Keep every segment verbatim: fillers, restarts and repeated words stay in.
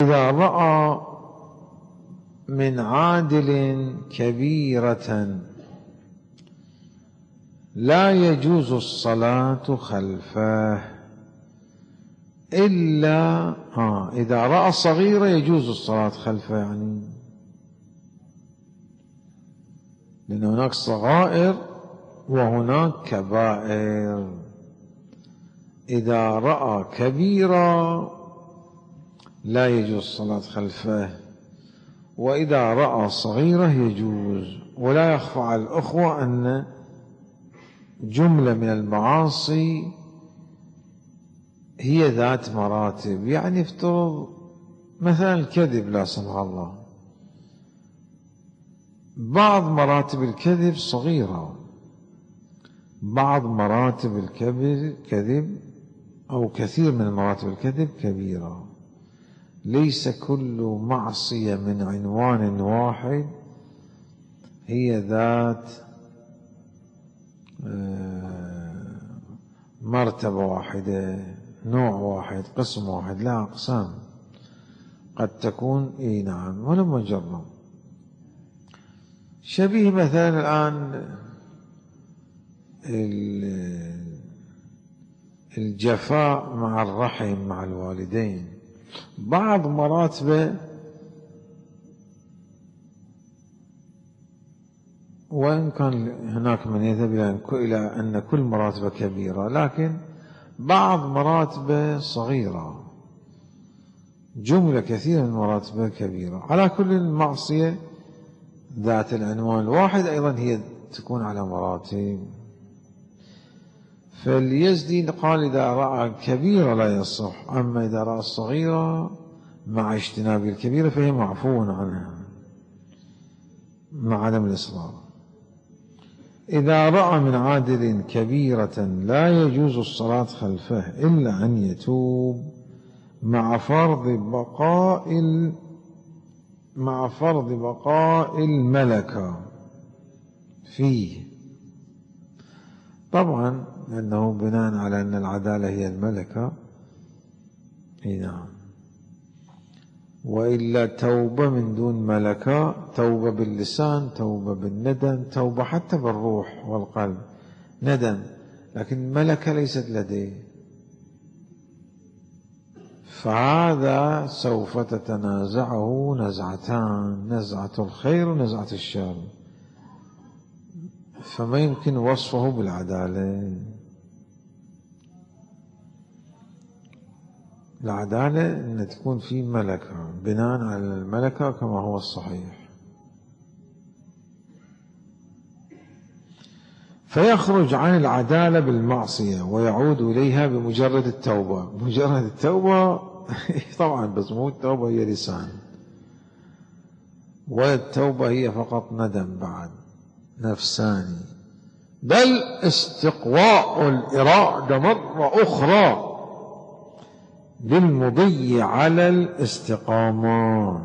إذا رأى من عادل كبيرة لا يجوز الصلاة خلفه إلا ها إذا رأى صغيرة يجوز الصلاة خلفه، يعني لأن هناك صغائر وهناك كبائر. إذا رأى كبيرة لا يجوز الصلاة خلفه، وإذا رأى صغيرة يجوز. ولا يخفى على الأخوة أن جملة من المعاصي هي ذات مراتب. يعني افترض مثلا الكذب لا سمح الله، بعض مراتب الكذب صغيرة، بعض مراتب الكذب أو كثير من مراتب الكذب كبيرة. ليس كل معصية من عنوان واحد هي ذات مرتبة واحدة، نوع واحد، قسم واحد، لا أقسام قد تكون. إيه نعم، ولما نجرب شبيه مثلا الآن الجفاء مع الرحم مع الوالدين، بعض مراتبه وإن كان هناك من يذهب إلى أن كل مراتبه كبيرة، لكن بعض مراتبه صغيرة، جملة كثيرة من مراتبه كبيرة. على كل المعصية ذات العنوان الواحد أيضا هي تكون على مراتب. فاليزدي قال إذا رأى كبيرة لا يصح، أما إذا رأى الصغيرة مع اجتناب الكبيرة فهي معفو عنها مع عدم الإصرار. إذا رأى من عادل كبيرة لا يجوز الصلاة خلفه إلا أن يتوب مع فرض بقاء مع فرض بقاء الملكة فيه. طبعا لأنه بناء على أن العدالة هي الملكة. نعم، وإلا توبة من دون ملكة، توبة باللسان، توبة بالندم، توبة حتى بالروح والقلب، ندم، لكن ملكة ليست لديه. فهذا سوف تتنازعه نزعتان، نزعة الخير ونزعة الشر، فما يمكن وصفه بالعدالة. العدالة أن تكون في ملكة، بناء على الملكة كما هو الصحيح. فيخرج عن العدالة بالمعصية ويعود إليها بمجرد التوبة. مجرد التوبة طبعا، بس مو التوبة هي لسان، والتوبة هي فقط ندم بعد نفساني، بل استقواء الإرادة مرة أخرى للمضي على الاستقامة،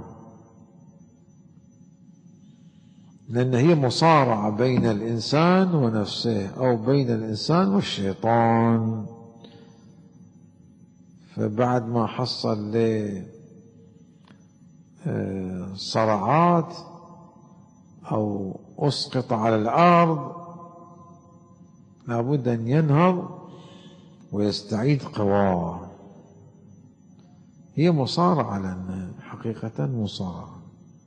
لأن هي مصارعة بين الإنسان ونفسه أو بين الإنسان والشيطان. فبعد ما حصل له صرعات أو أسقط على الأرض لابد أن ينهض ويستعيد قواه. هي مصارعة، لأن حقيقة مصارعة.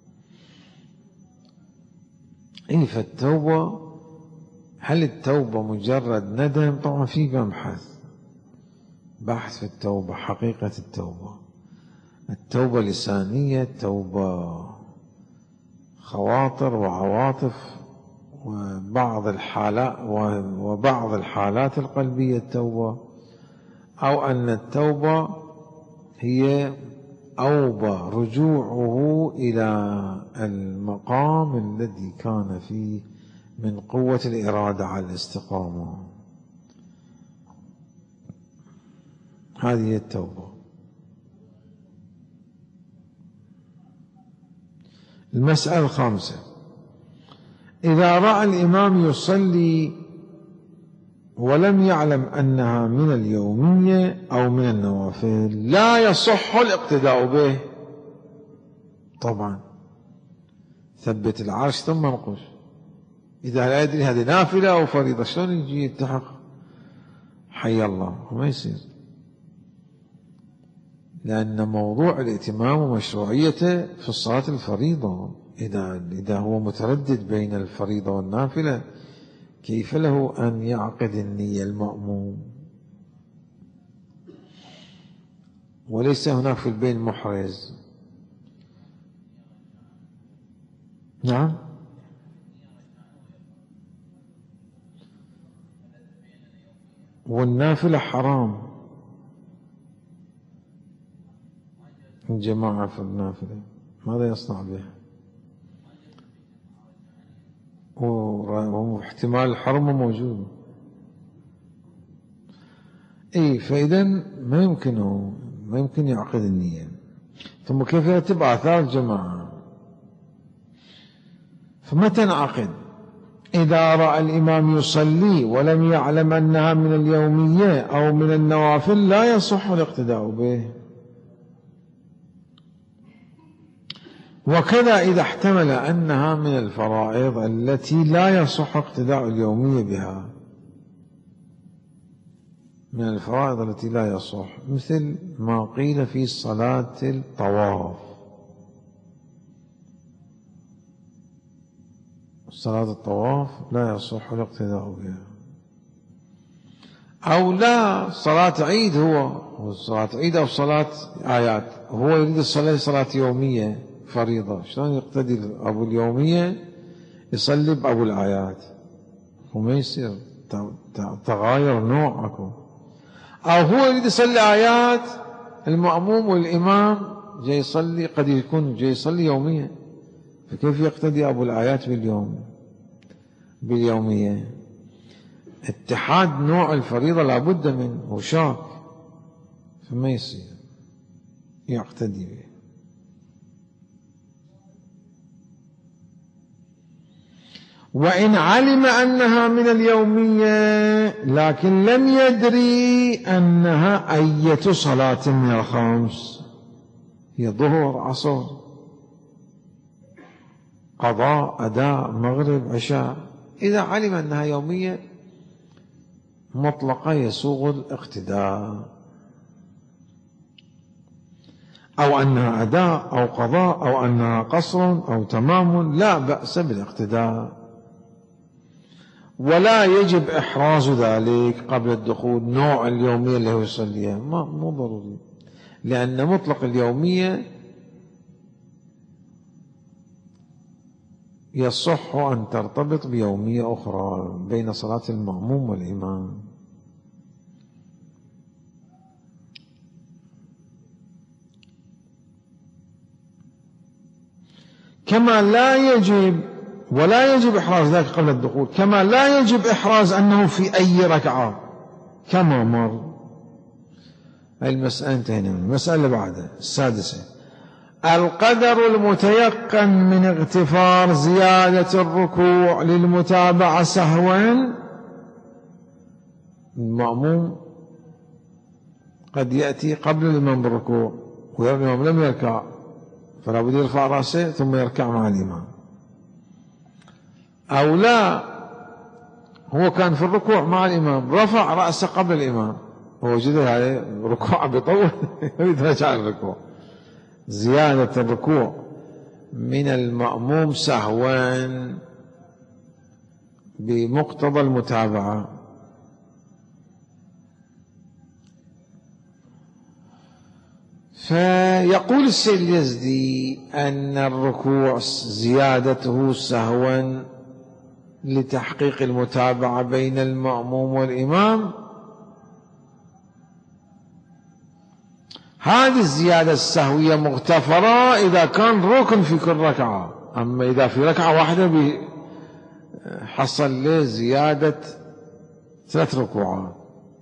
إيه فالتوبة، هل التوبة مجرد ندم؟ طبعا في مبحث بحث في التوبة، حقيقة التوبة. التوبة لسانية، التوبة خواطر وعواطف وبعض الحالات وبعض الحالات القلبية التوبة، أو أن التوبة هي أوبة رجوعه إلى المقام الذي كان فيه من قوة الإرادة على الاستقامة. هذه هي التوبة. المسألة الخامسة: إذا رأى الإمام يصلي ولم يعلم أنها من اليومية أو من النوافل لا يصح الاقتداء به. طبعا ثبت العرش ثم انقش. إذا لا يدري هذه نافلة أو فريضة شلون يجي يلتحق؟ حي الله، ما يصير. لأن موضوع الائتمام ومشروعيته في الصلاة الفريضة، إذا إذا هو متردد بين الفريضة والنافلة كيف له أن يعقد النية المأموم؟ وليس هناك في البين محرز. نعم، والنافلة حرام الجماعة في النافلة، ماذا يصنع بها؟ واحتمال الحرمة موجود. اي فإذا ما يمكنه ما يمكن يعقد النية. ثم كيف يرتب آثار الجماعة؟ فمتى تنعقد؟ إذا رأى الإمام يصلي ولم يعلم أنها من اليومية أو من النوافل لا يصح الاقتداء به. وكذا إذا احتمل أنها من الفرائض التي لا يصح اقتداء اليومية بها، من الفرائض التي لا يصح، مثل ما قيل في صلاة الطواف. صلاة الطواف لا يصح الاقتداء بها. أو لا صلاة عيد، هو صلاة عيد أو صلاة آيات، هو يريد الصلاة صلاة يومية فريضة، شلون يقتدي أبو اليومية يصلي بأبو الآيات؟ وما يصير، تغاير نوع أكو. أو هو يريد يصلي آيات، المأموم والإمام جاي يصلي، قد يكون جاي يصلي يومية، فكيف يقتدي أبو الآيات باليوم باليومية؟ اتحاد نوع الفريضة لابد منه، وشاك، فما يصير يقتدي به. وإن علم أنها من اليومية لكن لم يدري أنها أية صلاة من الخمس، هي ظهر عصر قضاء أداء مغرب عشاء، إذا علم أنها يومية مطلقة يسوغ الاقتداء، أو أنها أداء أو قضاء أو أنها قصر أو تمام، لا بأس بالاقتداء. ولا يجب إحراز ذلك قبل الدخول، نوع اليومية اللي هو يصليها ما مو ضروري، لأن مطلق اليومية يصح أن ترتبط بيومية أخرى بين صلاة المأموم والإمام. كما لا يجب ولا يجب إحراز ذلك قبل الدخول، كما لا يجب إحراز أنه في أي ركعة كما مر. هاي المسألة انتهينا منها. المسألة اللي بعدها السادسة، القدر المتيقن من اغتفار زيادة الركوع للمتابعة سهوا. المأموم قد يأتي قبل الإمام بالركوع ويرى الإمام لم يركع، فلا بد يرفع رأسه ثم يركع مع الإمام. أو لا، هو كان في الركوع مع الإمام رفع رأسه قبل الإمام ووجد عليه ركوع بطول يريد رجع الركوع، زيادة الركوع من المأموم سهوا بمقتضى المتابعة. فيقول السيد اليزدي أن الركوع زيادته سهوا لتحقيق المتابعة بين المأموم والإمام، هذه الزيادة السهوية مغتفرة إذا كان ركن في كل ركعة. أما إذا في ركعة واحدة حصل له زيادة ثلاث ركوعات،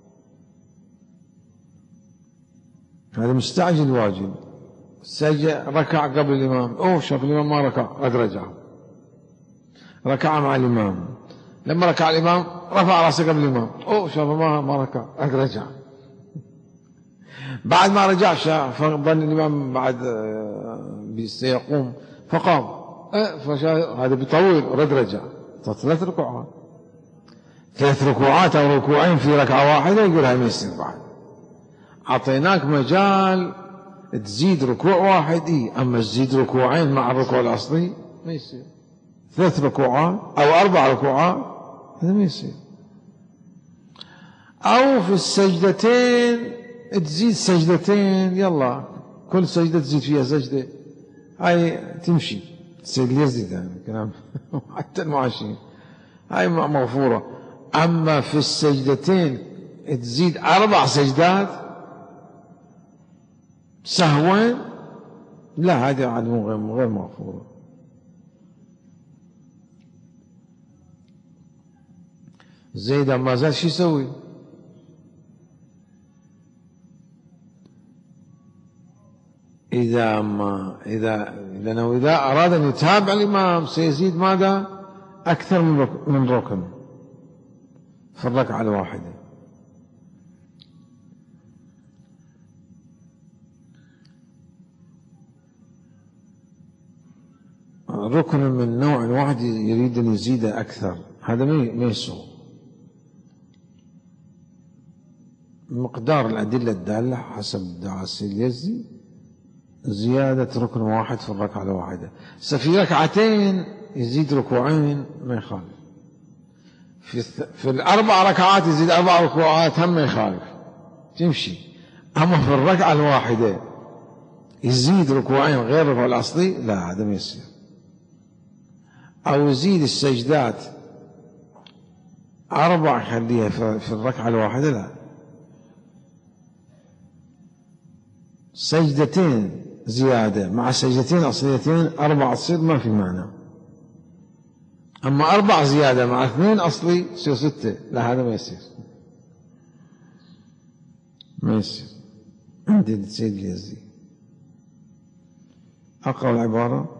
هذا مستعجل واجب. سجد ركع قبل الإمام، أوه شاف الإمام ما ركع، قد رجع ركع مع الإمام، لما ركع الإمام رفع رأسه قبل الإمام، أوه شاف ما ما ركع، قد رجع. بعد ما رجع شاف فظن الإمام بعد سيقوم فقام، هذا بيطول ورد رجع، ثلاث ركوعات ثلاث ركوعات أو ركوعين في ركعة واحدة، يقول هاي ما يصير بعد. أعطيناك مجال تزيد ركوع واحد إيه، أما تزيد ركوعين مع الركوع الأصلي ما يصير. ثلاث ركوعات أو أربع ركوعات هذا ما يصير. أو في السجدتين تزيد سجدتين، يلا كل سجدة تزيد فيها سجدة، هاي تمشي. السيد اليزيد يعني كلام حتى المعاشين هاي مغفورة. أما في السجدتين تزيد أربع سجدات سهوا، لا، هذه عاد غير مغفورة. زيد ما زال شو يسوي؟ إذا ما إذا لأنه إذا أراد أن يتابع الإمام سيزيد ماذا؟ أكثر من ركن, من ركن في الركعة الواحدة. ركن من نوع واحد يريد أن يزيد أكثر، هذا ما يسوء. مقدار الأدلة الدالة حسب دعاء السيد اليزدي زيادة ركن واحد في الركعة الواحدة. في ركعتين يزيد ركوعين ما يخالف، في, في الأربع ركعات يزيد أربع ركوعات هم ما يخالف، تمشي. أما في الركعة الواحدة يزيد ركوعين غير الركوع الأصلي، لا، هذا ما يصير. أو يزيد السجدات أربع يخليها في الركعة الواحدة، لا، سجدتين زيادة مع سجدتين أصليتين أربع تصير ما في معنى. أما أربع زيادة مع اثنين أصلي يصير ستة، لا، هذا ما يصير، ما يصير عند السيد اليزدي. أقرأ العبارة: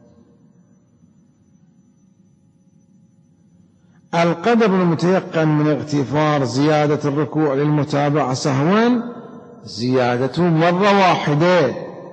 القدر المتيقن من اغتفار زيادة الركوع للمتابعة سهوا زيادته مرة واحدة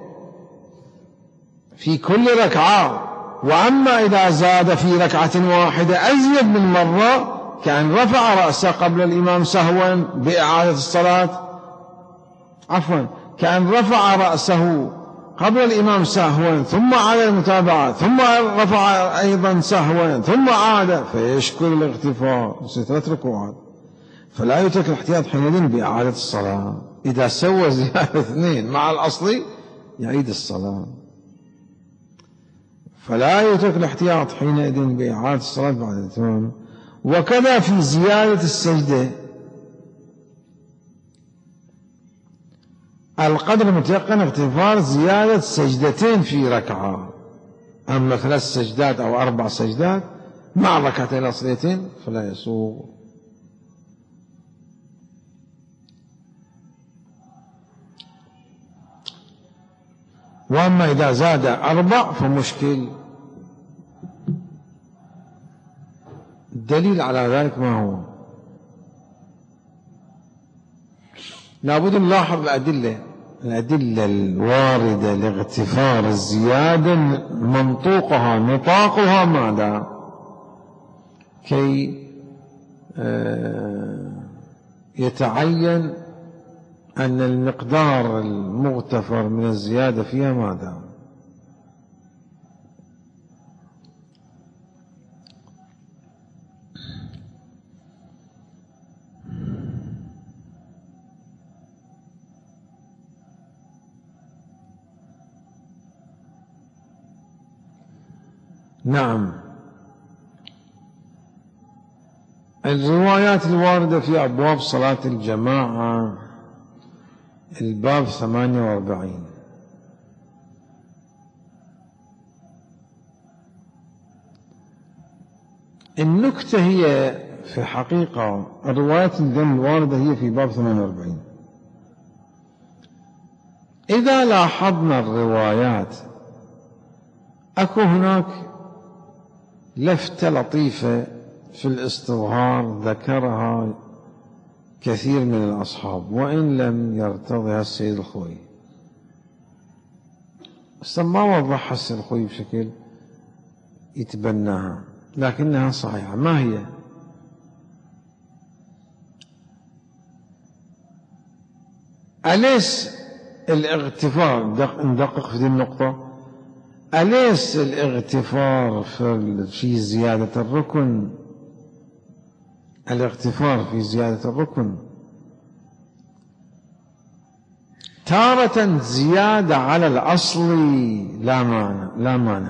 في كل ركعة، وأما إذا زاد في ركعة واحدة أزيد من مرة كأن رفع رأسه قبل الإمام سهوا بإعادة الصلاة، عفوا كأن رفع رأسه قبل الإمام سهوا ثم عاد المتابعة ثم رفع أيضا سهوا ثم عاد، فيشكل الاغتفار ثلاث ركوعات، فلا يترك الاحتياط حينئذ بإعادة الصلاة. إذا سوى زيادة اثنين مع الأصلي يعيد الصلاة، فلا يترك الاحتياط حينئذ بإعادة الصلاة بعد الإتمام. وكذا في زيادة السجدة القدر المتيقن اغتفار زيادة سجدتين في ركعة، أما ثلاث سجدات أو أربع سجدات مع الركعتين الأصليتين فلا يسوغ. وأما إذا زاد أربع فمشكل. الدليل على ذلك ما هو؟ لابد نلاحظ الأدلة الأدلة الواردة لاغتفار الزيادة منطوقها نطاقها ماذا؟ كي يتعين أن المقدار المغتفر من الزيادة فيها ماذا؟ نعم، الروايات الواردة في أبواب صلاة الجماعة الباب ثمانية وأربعين. النكتة هي في حقيقة الروايات الواردة هي في باب ثمانية وأربعين. إذا لاحظنا الروايات أكو هناك لفتة لطيفة في الاستظهار ذكرها كثير من الأصحاب وإن لم يرتضها السيد الخوئي. بس ما وضحها السيد الخوئي بشكل يتبناها، لكنها صحيحة. ما هي؟ أليس الاغتفار، ندقق في هذه النقطة، أليس الاغتفار في زيادة الركن، الاغتفار في زيادة الركن تارة زيادة على الأصل لا معنى لا معنى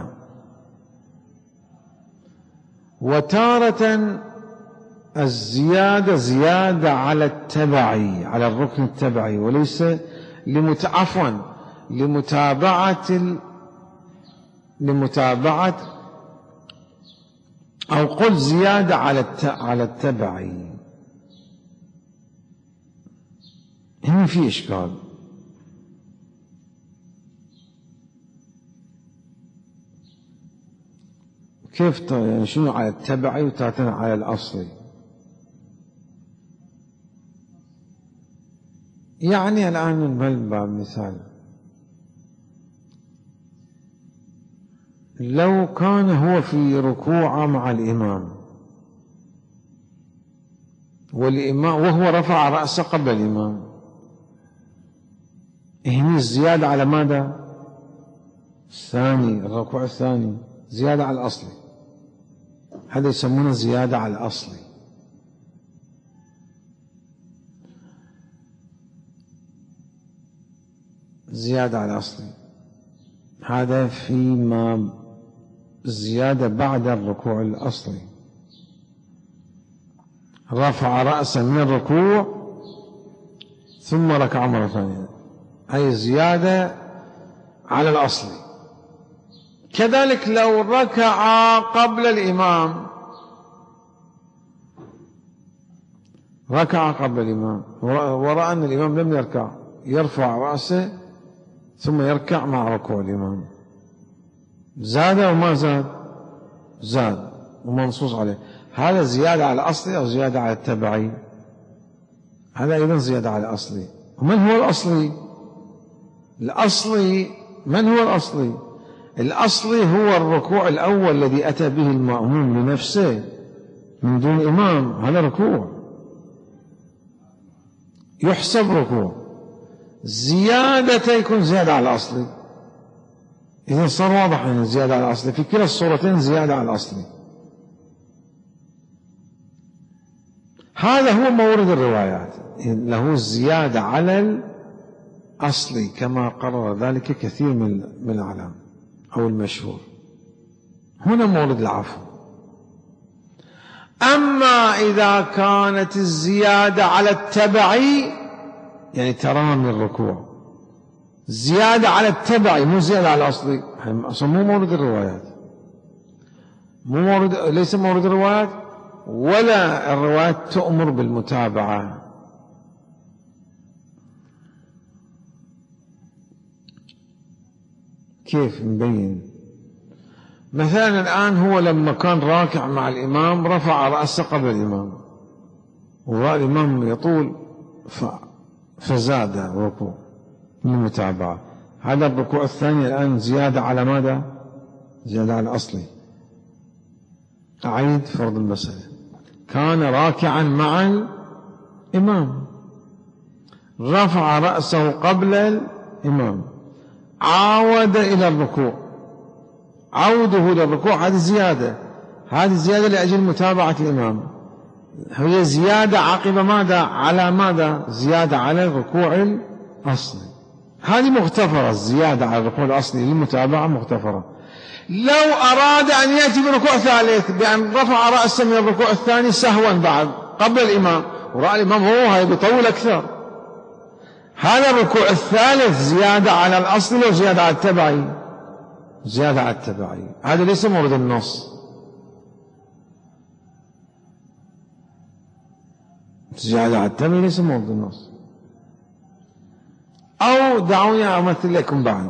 وتارة الزيادة زيادة على التبعي، على الركن التبعي، وليس لمت... عفوا لمتابعة ال... لمتابعة أو قل زيادة على الت... على التبعي. هنا في إشكال. كيف يعني شنو على التبعي وتاتنا على الأصلي؟ يعني الآن من باب مثال، لو كان هو في ركوع مع الإمام والإمام وهو رفع رأسه قبل الإمام، هنا الزيادة على ماذا؟ الثاني، الركوع الثاني زيادة على الأصلي، هذا يسمونه زيادة على الأصلي. زيادة على الأصلي هذا فيما زيادة بعد الركوع الأصلي، رفع رأسه من الركوع ثم ركع مرة ثانية، أي زيادة على الأصلي. كذلك لو ركع قبل الإمام، ركع قبل الإمام ورأى أن الإمام لم يركع، يرفع رأسه ثم يركع مع ركوع الإمام، زاد وما زاد؟ زاد ومنصوص عليه. هذا زيادة على الأصلي أو زيادة على التبعي؟ هذا أيضا زيادة على الأصلي. ومن هو الأصلي؟ الأصلي من هو الأصلي؟ الأصلي هو الركوع الأول الذي أتى به المأموم لنفسه من دون إمام، هذا ركوع يحسب ركوع. زيادة يكون زيادة على الأصلي. إذن صار واضح أن زيادة على الأصلي في كلا الصورتين زيادة على الأصلي. هذا هو مورد الروايات، له الزيادة على الأصلي كما قرر ذلك كثير من الأعلام أو المشهور. هنا مورد العفو. أما إذا كانت الزيادة على التبعي، يعني ترى من الركوع زيادة على التبعي مو زيادة على الأصلي، أصلا مو مورد الروايات، مو مورد، ليس مورد الروايات، ولا الروايات تؤمر بالمتابعة. كيف نبين؟ مثلا الآن هو لما كان راكع مع الإمام رفع رأسه قبل الإمام ورأى الإمام يطول فزاد الركوع من المتابعة، هذا الركوع الثاني الآن زيادة على ماذا؟ زيادة على الأصلي. أعيد فرض المسألة. كان راكعا مع الإمام، رفع رأسه قبل الإمام، عاود إلى الركوع، عوده إلى الركوع هذه زيادة، هذه زيادة لأجل متابعة الإمام، هي زيادة عقب ماذا؟ على ماذا؟ زيادة على الركوع الأصلي. هذه مغتفرة، الزيادة على الركوع الأصلي للمتابعة مغتفرة. لو أراد أن يأتي بركوع ثالث بأن رفع رأسه من الركوع الثاني سهوا بعد قبل الإمام ورأى الإمام هو هاي بيطول أكثر، هذا الركوع الثالث زيادة على الأصل أو زيادة على التبعي؟ زيادة على التبعي. هذا ليس مورد النص، زيادة على التبعي ليس مورد النص. أو دعوني أمثل لكم بعد.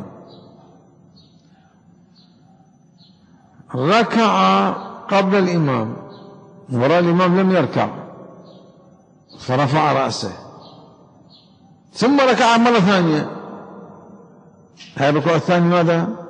ركع قبل الإمام ورأى الإمام لم يركع فرفع رأسه ثم ركع مرة ثانية، هذا الركوع الثاني ماذا؟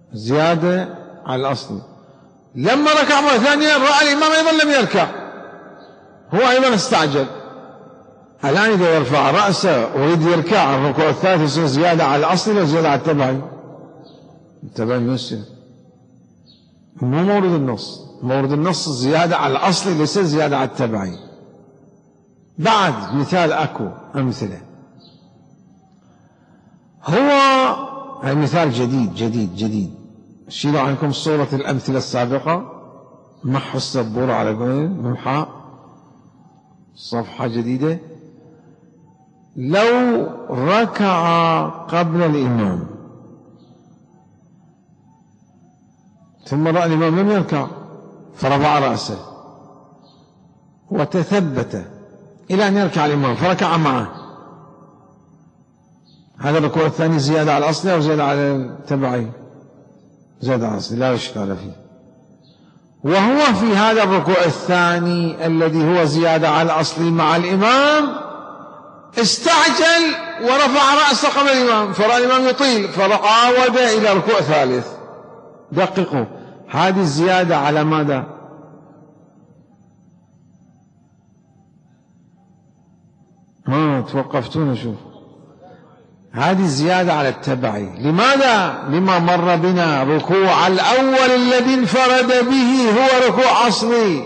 زيادة على الأصل. لما ركع مرة ثانية رأى الإمام أيضا لم يركع، هو أيضا استعجل. الآن إذا يرفع رأسه ويريد يركع الركوع الثالث يصير زيادة على الأصل ولا زيادة على التبعي؟ التبعي يصير، مو مورد النص. مورد النص زيادة على الأصل ليس زيادة على التبعي. بعد مثال أكو أمثلة، هو مثال جديد جديد جديد. شيلوا عنكم صورة الأمثلة السابقة، محوا السبورة على قول ممحى صفحة جديدة. لو ركع قبل الإمام ثم رأى الإمام لم يركع فرفع رأسه وتثبت إلى أن يركع الإمام فركع معه، هذا الركوع الثاني زيادة على الأصل أو زيادة على التبعي؟ زيادة على الأصل، لا إشكال فيه. وهو في هذا الركوع الثاني الذي هو زيادة على الأصل مع الإمام استعجل ورفع رأسه قبل الإمام فرأى الإمام يطيل فعاود إلى ركوع ثالث. دققوا، هذه الزيادة على ماذا؟ ما توقفتون شوف، هذه الزيادة على التبعي. لماذا؟ لما مر بنا ركوع الأول الذي انفرد به هو ركوع أصلي،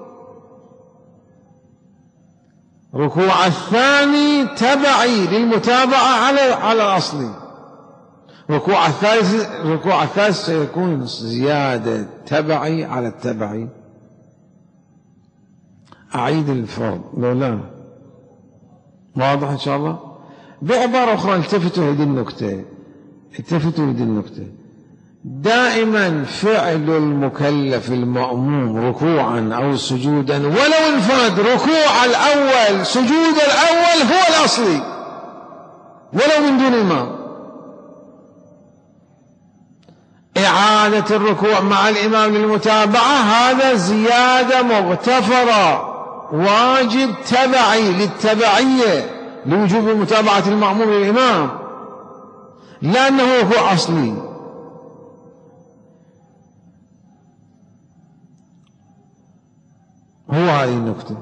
ركوع الثاني تبعي للمتابعة على على الأصلي، ركوع الثالث ركوع الثالث سيكون زيادة تبعي على التبعي. أعيد الفرض لو لا واضح إن شاء الله. بعبارة أخرى التفتوا هذه النكتة، التفتوا هذه النكتة. دائما فعل المكلف المأموم ركوعا أو سجودا ولو انفرد ركوع الأول سجود الأول هو الأصلي ولو من دون إمام. إعادة الركوع مع الإمام للمتابعة هذا زيادة مغتفرة واجب تبعي للتبعية لوجوب متابعة المأموم للإمام، لأنه هو أصلي. هو هذه النكتة.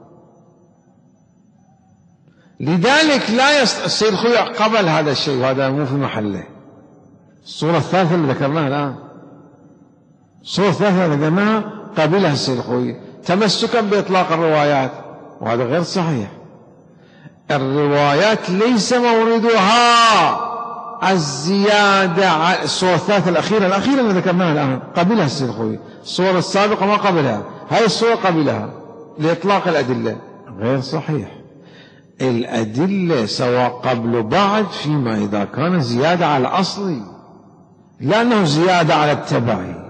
لذلك لا يست... السيد خوي قبل هذا الشيء وهذا مو في محله. الصورة الثالثة اللي ذكرناها الآن، الصورة الثالثة اللي ذكرناها قبلها السيد خوي تمسكا بإطلاق الروايات، وهذا غير صحيح. الروايات ليس موردها الزيادة على الصورة الثالثة الأخيرة الأخيرة اللي ذكرناها الآن قبلها السيد خوي. الصورة السابقة ما قبلها، هاي الصورة قبلها لإطلاق الأدلة، غير صحيح. الأدلة سواء قبل بعد فيما إذا كان زيادة على الأصلي، لأنه زيادة على التبعي.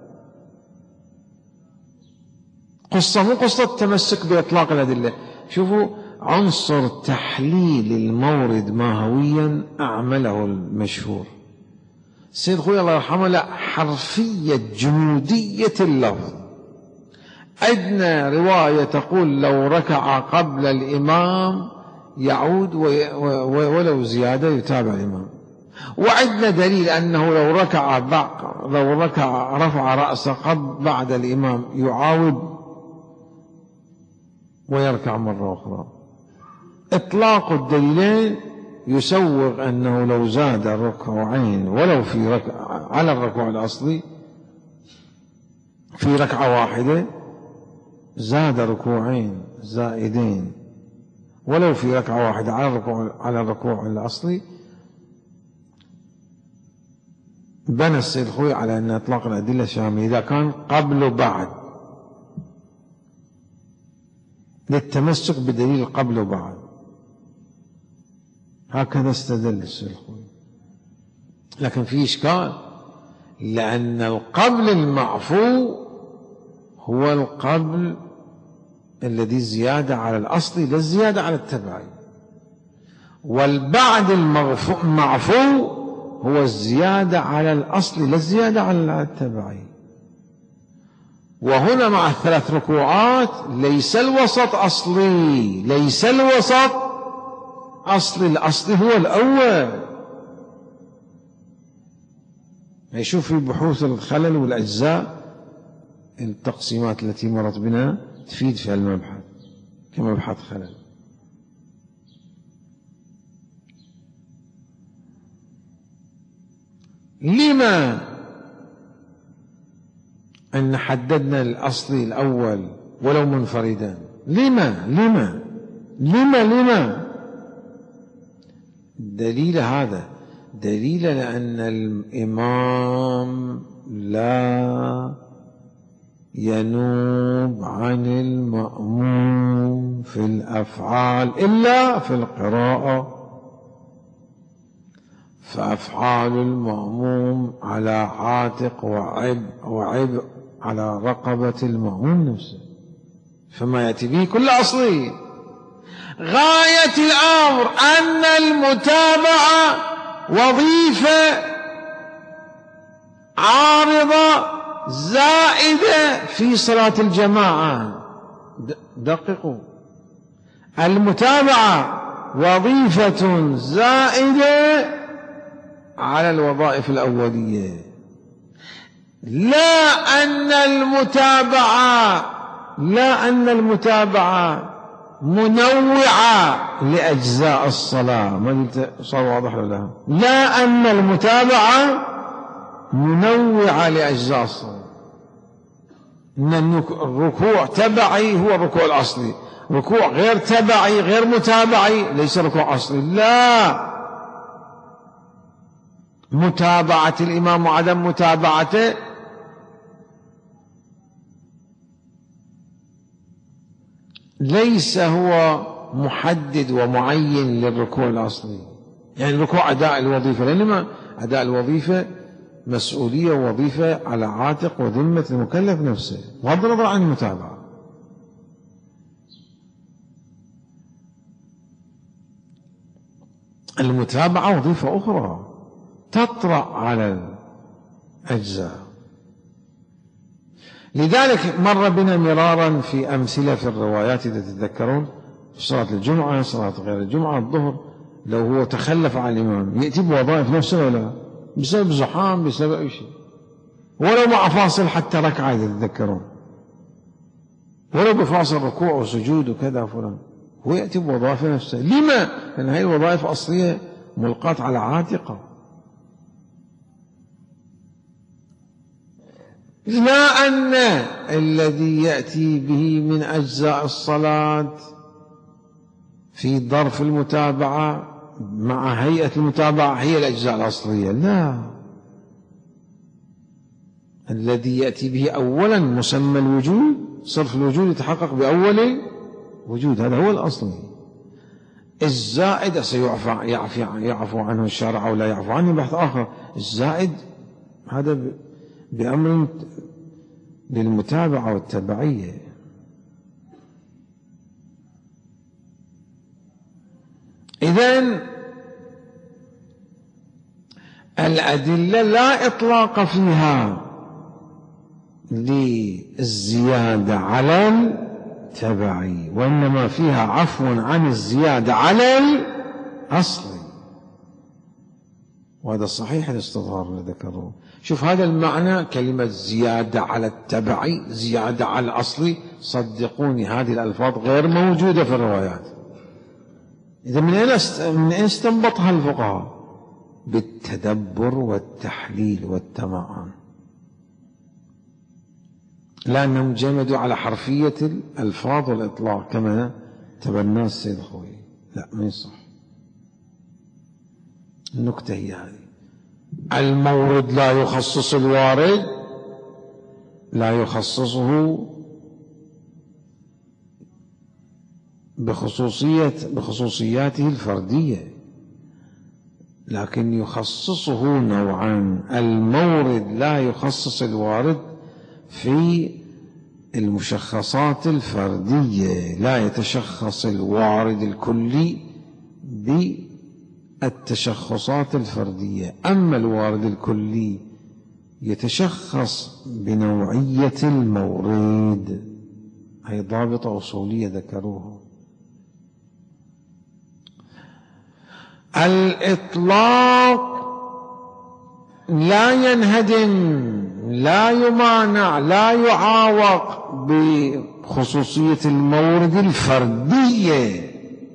قصة مو قصة التمسك بإطلاق الأدلة. شوفوا عنصر تحليل المورد ماهويا أعمله المشهور السيد خوي الله يرحمه، لا حرفية جمودية اللفظ. عندنا رواية تقول لو ركع قبل الإمام يعود ولو زيادة يتابع الإمام، وعندنا دليل أنه لو ركع لو ركع رفع رأسه قبل بعد الإمام يعاود ويركع مرة أخرى. إطلاق الدليلين يسوغ أنه لو زاد ركوعين ولو في ركع على الركوع الأصلي في ركعة واحدة، زاد ركوعين زائدين ولو في ركعة واحدة على الركوع على الركوع الأصلي، بنى السيد خوي على أن إطلاق الأدلة شامل إذا كان قبل وبعد، للتمسك بدليل قبل وبعد. هكذا استدل السيد خوي. لكن في إشكال، لأن القبل المعفو هو القبل الذي زيادة على الأصل لا الزيادة على التبعي، والبعد المعفو هو الزيادة على الأصل لا الزيادة على التبعي. وهنا مع الثلاث ركوعات ليس الوسط أصلي، ليس الوسط أصلي، الأصل هو الأول. يشوف في بحوث الخلل والأجزاء التقسيمات التي مرت بنا تفيد في المبحث كمبحث خلل. لما أن حددنا الأصلي الأول ولو منفردا؟ لما لما لما لما دليل هذا دليل لأن الإمام لا ينوب عن المأموم في الأفعال إلا في القراءة، فأفعال المأموم على عاتق وعبء وعبء على رقبة المأموم نفسه، فما يأتي به كل أصلي. غاية الأمر أن المتابعة وظيفة عارضة زائدة في صلاة الجماعة. دققوا، المتابعة وظيفة زائدة على الوظائف الأولية، لا أن المتابعة لا أن المتابعة منوعة لأجزاء الصلاة. ما صار واضح ولا لا؟ لا أن المتابعة منوعة لأجزاء الصلاة، إن الركوع تبعي هو الركوع الأصلي، ركوع غير تبعي غير متابعي ليس ركوع أصلي. لا، متابعة الإمام وعدم متابعته ليس هو محدد ومعين للركوع الأصلي. يعني الركوع أداء الوظيفة، لأنما أداء الوظيفة مسؤولية ووظيفة على عاتق وذمة المكلف نفسه بغض النظر عن المتابعة. المتابعة وظيفة أخرى تطرأ على الأجزاء. لذلك مر بنا مرارا في أمثلة في الروايات إذا تتذكرون، في صلاة الجمعة، صلاة غير الجمعة، الظهر، لو هو تخلف عن الإمام يأتي بوظائف نفسه ولا بسبب زحام، بسبب أي شيء، ولو مع فاصل حتى ركعة إذا تتذكرون، ولو بفاصل ركوع وسجود وكذا فلان، هو يأتي بوظائف نفسه. لما؟ لأن هذه الوظائف أصلية ملقاة على عاتقه. لا أن الذي يأتي به من أجزاء الصلاة في ظرف المتابعة مع هيئة المتابعة هي الأجزاء الأصلية، لا، الذي يأتي به أولا مسمى الوجود، صرف الوجود يتحقق بأول وجود، هذا هو الأصلي. الزائد سيعفى يعفو يعفو عنه الشارع أو لا يعفو عنه بحث آخر. الزائد هذا بأمر للمتابعة والتبعية. إذن الأدلة لا إطلاق فيها للزيادة على التبعي، وإنما فيها عفو عن الزيادة على الأصل، وهذا صحيح الاستظهار اللي ذكروه. شوف هذا المعنى، كلمة زيادة على التبعي، زيادة على الأصلي، صدقوني هذه الألفاظ غير موجودة في الروايات. إذا من أين من أين استنبطها الفقهاء؟ بالتدبر والتحليل والتمعن، لأنهم جمدوا على حرفية الألفاظ والإطلاق كما تبناه السيد خوي. لا، ما يصح. النكتة هي هذه: المورد لا يخصص الوارد، لا يخصصه بخصوصية بخصوصياته الفردية، لكن يخصصه نوعان. المورد لا يخصص الوارد في المشخصات الفردية، لا يتشخص الوارد الكلي بالتشخصات الفردية، أما الوارد الكلي يتشخص بنوعية المورد. هي ضابطة أصولية ذكروها. الإطلاق لا ينهدم، لا يمانع، لا يعاوق بخصوصية المورد الفردية،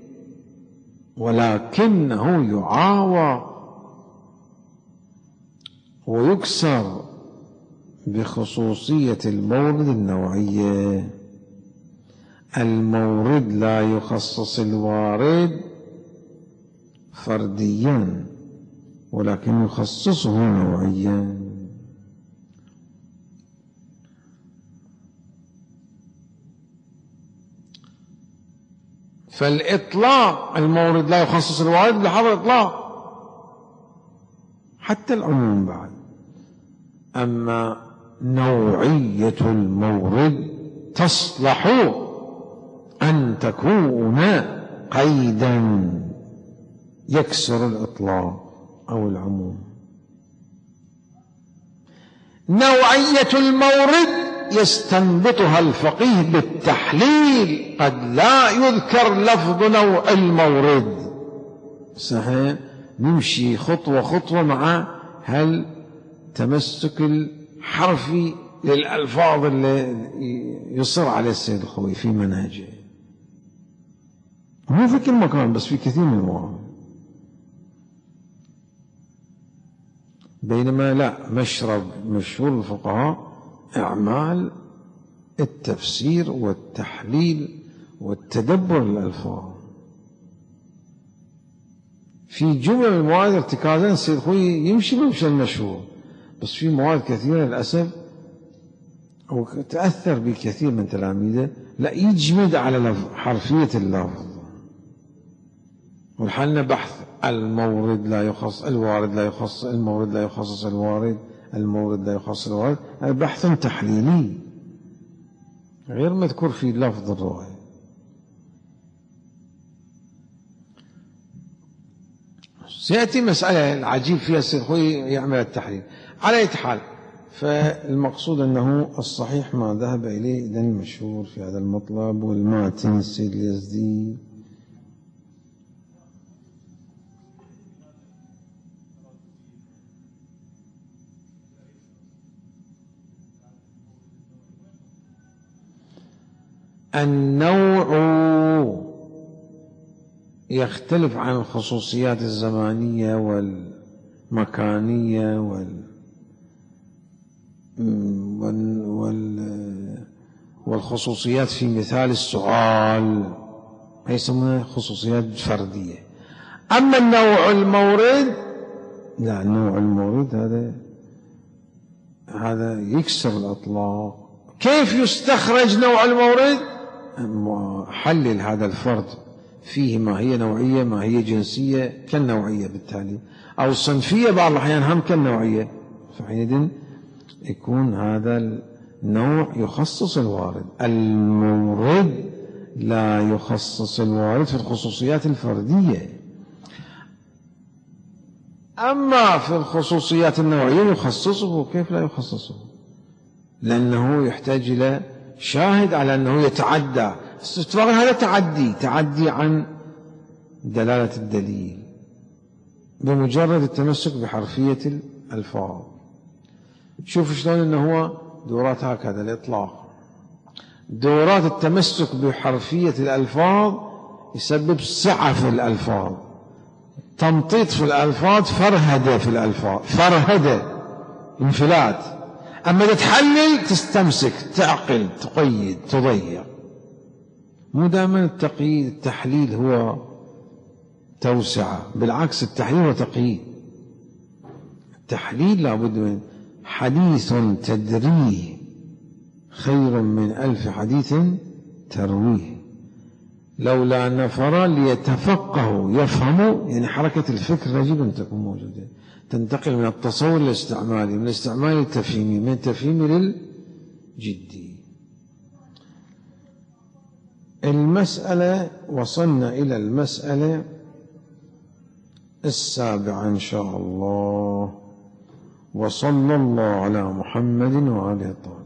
ولكنه يعاوق ويكسر بخصوصية المورد النوعية. المورد لا يخصص الوارد فرديا، ولكن يخصصه نوعيا. فالإطلاق المورد لا يخصص الوارد بحظ الإطلاق، حتى العموم بعد. أما نوعية المورد تصلح أن تكون قيدا يكسر الإطلاق أو العموم. نوعية المورد يستنبطها الفقيه بالتحليل، قد لا يذكر لفظ نوع المورد. صحيح، نمشي خطوة خطوة مع هل تمسك الحرفي للألفاظ اللي يصر عليه السيد الخوئي في منهجه، مو في كل مكان بس في كثير من المواضع. بينما لا، مشرب مشهور الفقهاء إعمال التفسير والتحليل والتدبر للألفاظ. في جملة من المواد ارتكازا السيد الخوئي يمشي بمشي المشهور، بس في مواد كثيرة للأسف وتأثر بكثير من تلاميذه لا يجمد على حرفية اللفظ. والحلنا بحث المورد لا يخصص الوارد، لا يخصص المورد، لا يخصص الوارد، المورد لا يخصص الوارد، بحث تحليلي غير مذكور في لفظ الرواية. سيأتي مسألة العجيب فيها السيد الخوئي يعمل التحليل. على أي حال، فالمقصود أنه الصحيح ما ذهب إليه إذن المشهور في هذا المطلب، والماتن السيد اليزدي. النوع يختلف عن الخصوصيات الزمانية والمكانية وال والخصوصيات في مثال السؤال، هي يسمونها خصوصيات فردية. أما النوع المورد لا، النوع المورد هذا هذا يكسر الإطلاق. كيف يستخرج نوع المورد؟ حلل هذا الفرد فيه ما هي نوعية، ما هي جنسية كالنوعية بالتالي، أو صنفية بعض الأحيان هم كالنوعية، فحينئذ يكون هذا النوع يخصص الوارد. المورد لا يخصص الوارد في الخصوصيات الفردية، أما في الخصوصيات النوعية يخصصه. كيف لا يخصصه؟ لأنه يحتاج إلى شاهد على أنه يتعدى. استطلاق هذا تعدي تعدي عن دلالة الدليل بمجرد التمسك بحرفية الألفاظ. شوف شلون أنه هو دورات هكذا الإطلاق، دورات التمسك بحرفية الألفاظ يسبب سعة في الألفاظ، تمطيط في الألفاظ، فرهدة في الألفاظ، فرهدة، انفلات. أما تتحلل تستمسك، تعقل، تقيد، تضيق. مو دائما التقييد التحليل هو توسعة، بالعكس التحليل هو تقييد. التحليل لابد من حديث تدريه خير من ألف حديث ترويه. لولا نفر ليتفقهوا يفهموا، يعني حركة الفكر يجب أن تكون موجودة، تنتقل من التصور للاستعمالي، من الاستعمالي للتفهيمي، من التفهيمي للجدي. المسألة وصلنا إلى المسألة السابعة إن شاء الله. وصلى الله على محمد وآله الطاهرين.